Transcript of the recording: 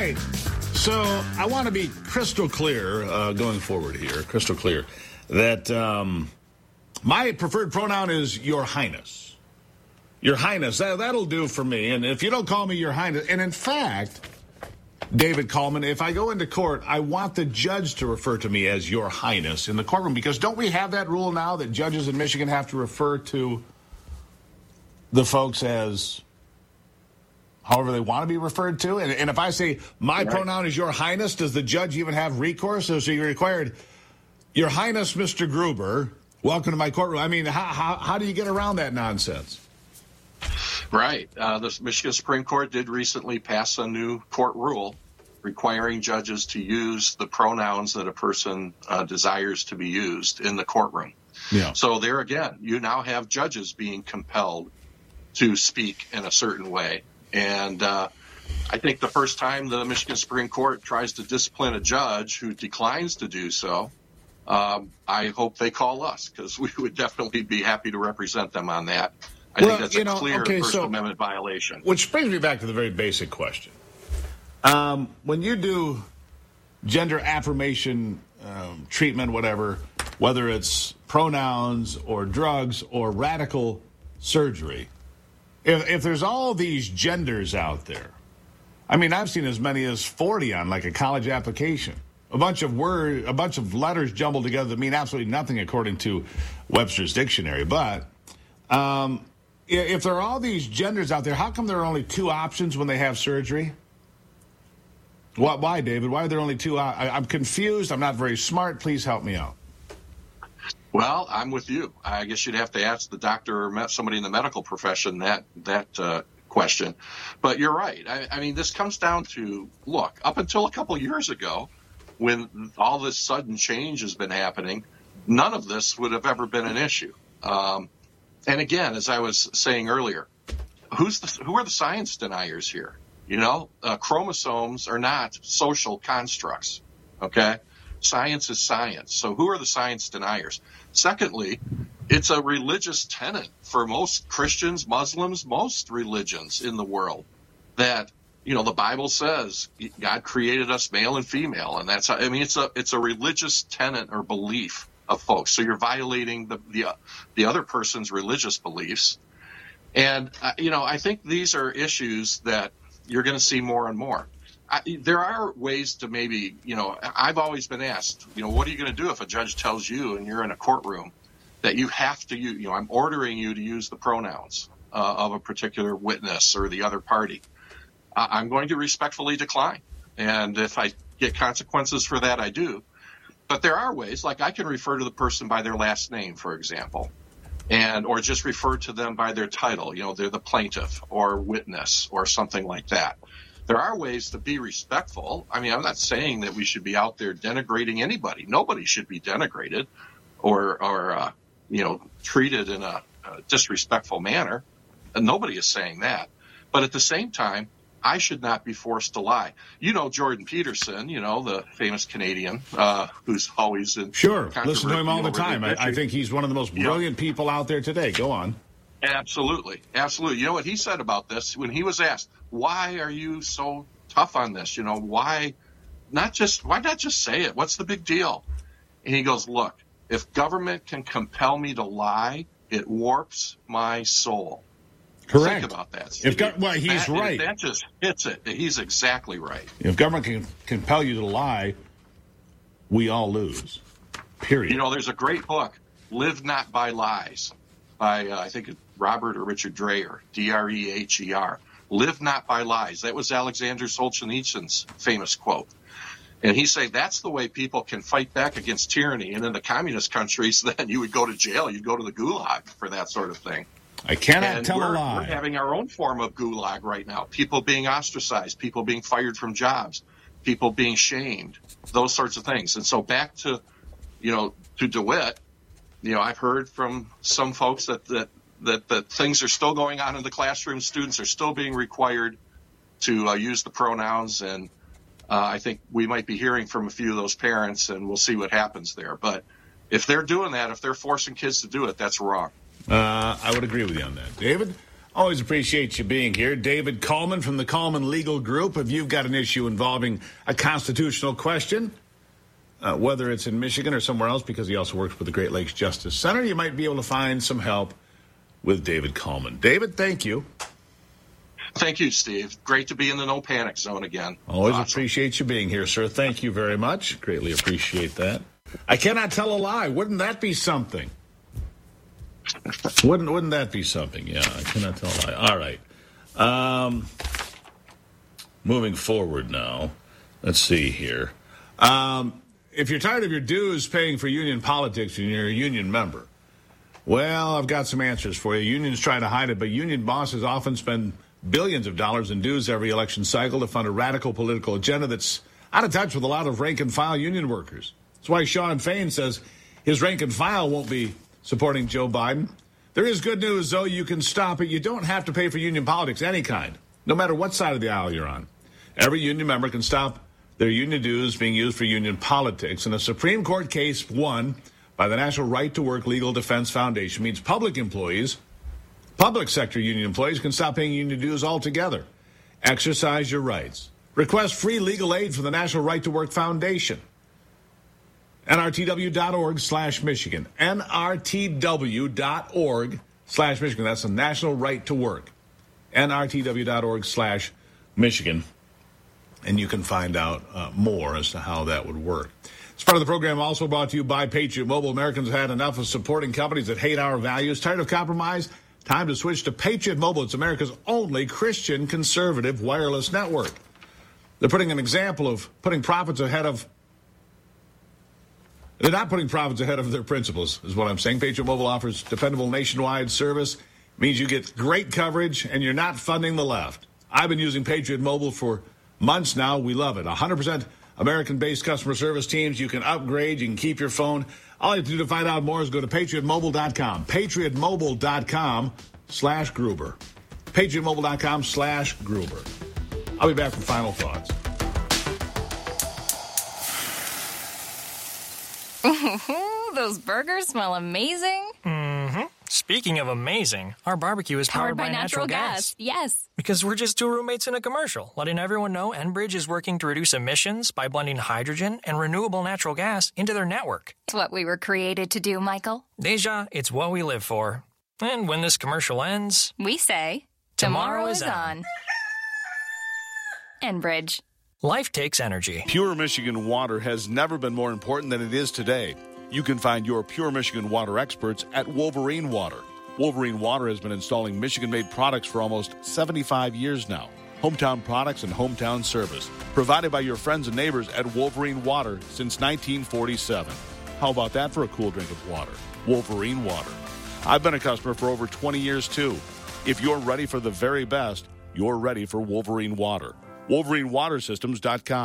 right. So I want to be crystal clear going forward here, that my preferred pronoun is Your Highness. Your Highness, that'll do for me. And if you don't call me Your Highness, and in fact, David Coleman, if I go into court, I want the judge to refer to me as Your Highness in the courtroom, because don't we have that rule now that judges in Michigan have to refer to the folks as however they want to be referred to? And if I say my pronoun is Your Highness, does the judge even have recourse? So you're required, Your Highness, Mr. Gruber, welcome to my courtroom. I mean, how do you get around that nonsense? Right. The Michigan Supreme Court did recently pass a new court rule requiring judges to use the pronouns that a person desires to be used in the courtroom. Yeah. So there again, you now have judges being compelled to speak in a certain way. And I think the first time the Michigan Supreme Court tries to discipline a judge who declines to do so, I hope they call us, because we would definitely be happy to represent them on that. I think that's a clear First Amendment violation. Which brings me back to the very basic question. When you do gender affirmation treatment, whatever, whether it's pronouns or drugs or radical surgery, if there's all these genders out there, I mean, I've seen as many as 40 on like a college application. A bunch of letters jumbled together that mean absolutely nothing according to Webster's dictionary. But if there are all these genders out there, how come there are only two options when they have surgery? Why, David? Why are there only two? I'm confused. I'm not very smart. Please help me out. Well, I'm with you. I guess you'd have to ask the doctor or somebody in the medical profession that question. But you're right. I mean, this comes down to, look, up until a couple years ago, when all this sudden change has been happening, none of this would have ever been an issue. And again, as I was saying earlier, who are the science deniers here? You know, chromosomes are not social constructs, okay? Science is science. So who are the science deniers? Secondly, it's a religious tenet for most Christians, Muslims, most religions in the world that, you know, the Bible says God created us male and female. And that's, I mean, it's a religious tenet or belief of folks. So you're violating the other person's religious beliefs. And, you know, I think these are issues that you're going to see more and more. There are ways to maybe, you know, I've always been asked, you know, what are you going to do if a judge tells you and you're in a courtroom that you have to use, you know, I'm ordering you to use the pronouns of a particular witness or the other party. I'm going to respectfully decline. And if I get consequences for that, I do. But there are ways, like I can refer to the person by their last name, for example, or just refer to them by their title. You know, they're the plaintiff or witness or something like that. There are ways to be respectful. I mean, I'm not saying that we should be out there denigrating anybody. Nobody should be denigrated or you know, treated in a disrespectful manner. And nobody is saying that. But at the same time, I should not be forced to lie. You know, Jordan Peterson, you know, the famous Canadian who's always in. Sure, listen to him all the time. I think he's one of the most brilliant people out there today. Go on. Absolutely. Absolutely. You know what he said about this when he was asked, why are you so tough on this? You know, why not just say it? What's the big deal? And he goes, look, if government can compel me to lie, it warps my soul. Correct. Think about that. He's right. That just hits it. He's exactly right. If government can compel you to lie, we all lose. Period. You know, there's a great book, Live Not by Lies, by I think Robert or Richard Dreher, Dreher. Live not by lies. That was Alexander Solzhenitsyn's famous quote. And he said that's the way people can fight back against tyranny. And in the communist countries, then you would go to jail. You'd go to the gulag for that sort of thing. I cannot tell a lie. We're having our own form of gulag right now. People being ostracized, people being fired from jobs, people being shamed, those sorts of things. And so back to, you know, to DeWitt, you know, I've heard from some folks that things are still going on in the classroom. Students are still being required to use the pronouns. And I think we might be hearing from a few of those parents, and we'll see what happens there. But if they're doing that, if they're forcing kids to do it, that's wrong. I would agree with you on that. David, Always appreciate you being here. David Coleman from the Coleman Legal Group. If you've got an issue involving a constitutional question, whether it's in Michigan or somewhere else, because he also works with the Great Lakes Justice Center, you might be able to find some help with David Coleman. David, thank you. Thank you, Steve. Great to be in the no panic zone again. Always appreciate you being here, sir. Thank you very much. Greatly appreciate that. I cannot tell a lie. Wouldn't that be something? Wouldn't that be something? Yeah, I cannot tell a lie. All right. Moving forward now. Let's see here. If you're tired of your dues paying for union politics and you're a union member, well, I've got some answers for you. Unions try to hide it, but union bosses often spend billions of dollars in dues every election cycle to fund a radical political agenda that's out of touch with a lot of rank-and-file union workers. That's why Sean Fain says his rank-and-file won't be supporting Joe Biden. There is good news, though. You can stop it. You don't have to pay for union politics, any kind, no matter what side of the aisle you're on. Every union member can stop their union dues being used for union politics. And a Supreme Court case won by the National Right to Work Legal Defense Foundation means public employees, public sector union employees, can stop paying union dues altogether. Exercise your rights. Request free legal aid from the National Right to Work Foundation. NRTW.org/Michigan. NRTW.org/Michigan. That's the National Right to Work. NRTW.org/Michigan. And you can find out more as to how that would work. This part of the program also brought to you by Patriot Mobile. Americans have had enough of supporting companies that hate our values. Tired of compromise? Time to switch to Patriot Mobile. It's America's only Christian conservative wireless network. They're putting an example of putting profits ahead of... They're not putting profits ahead of their principles, is what I'm saying. Patriot Mobile offers dependable nationwide service. It means you get great coverage, and you're not funding the left. I've been using Patriot Mobile for months now. We love it. 100% American-based customer service teams. You can upgrade. You can keep your phone. All you have to do to find out more is go to patriotmobile.com. patriotmobile.com/Gruber. patriotmobile.com/Gruber. I'll be back for final thoughts. Those burgers smell amazing. Mm-hmm. Speaking of amazing, our barbecue is powered by natural gas. Yes. Because we're just two roommates in a commercial, letting everyone know Enbridge is working to reduce emissions by blending hydrogen and renewable natural gas into their network. It's what we were created to do, Michael. Deja, it's what we live for. And when this commercial ends, we say, tomorrow is on. Enbridge. Life takes energy. Pure Michigan water has never been more important than it is today. You can find your Pure Michigan water experts at Wolverine Water. Wolverine Water has been installing Michigan-made products for almost 75 years now. Hometown products and hometown service provided by your friends and neighbors at Wolverine Water since 1947. How about that for a cool drink of water? Wolverine Water. I've been a customer for over 20 years, too. If you're ready for the very best, you're ready for Wolverine Water. WolverineWaterSystems.com.